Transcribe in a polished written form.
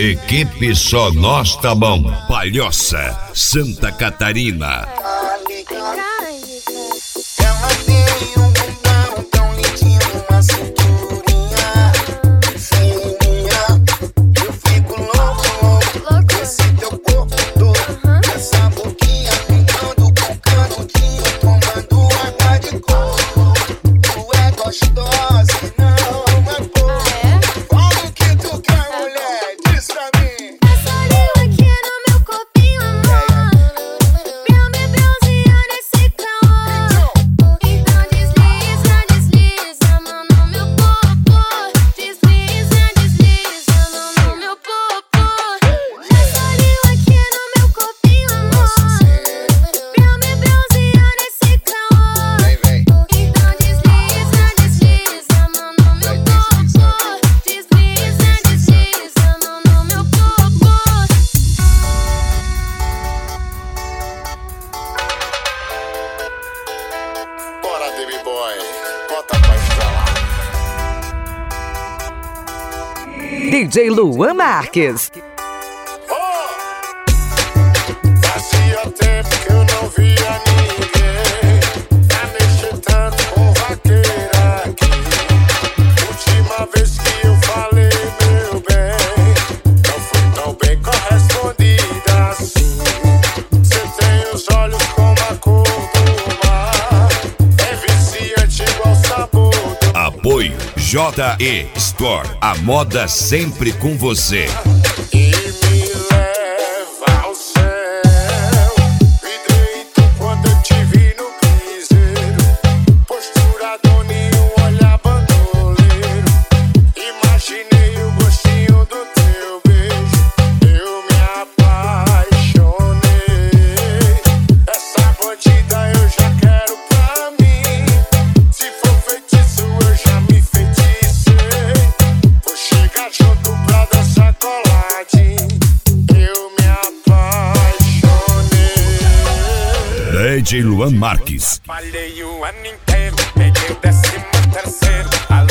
Equipe Só Nós Tá Bom. Palhoça, Santa Catarina. Ela tem um bundão tão lindinho, uma cinturinha fininha. Eu fico louco com esse teu corpo todo, essa boquinha brincando com canudinho, tomando água de coco. Tu é gostosa e não é pouco. Fala o que tu quer, mulher, diz pra mim. Essa língua aqui no meu copinho, amor, pra me bronzear nesse calor. Então desliza, desliza, mão no meu popô. Desliza, desliza, mão no meu popô. Essa língua aqui no meu copinho, amor, pra me bronzear nesse calor. Então desliza, desliza, mão no meu popô. Desliza, desliza, mão no meu popô. Bora, baby boy, bota pra estralar. DJ Luan Marques. Fazia tempo que eu não via ninguém pra mexer tanto com vaqueira aqui. Última vez que eu falei, meu bem, não fui tão bem correspondida assim. Você tem os olhos como a cor do mar, é viciante igual o sabor do Apoio JE Store. A moda sempre com você. e me leva ao céu. Vidreito quando eu te vi no piseiro, postura dona e um olhar bandoleiro. Imaginei o gostinho do teu beijo, eu me apaixonei. Essa bandida eu já quero pra mim. Se for feitiço eu já me enfeiticei. Vou chegar junto pra dançar coladinho, eu me apaixonei. DJ Luan Marques. Falhei o ano inteiro, peguei o 13º.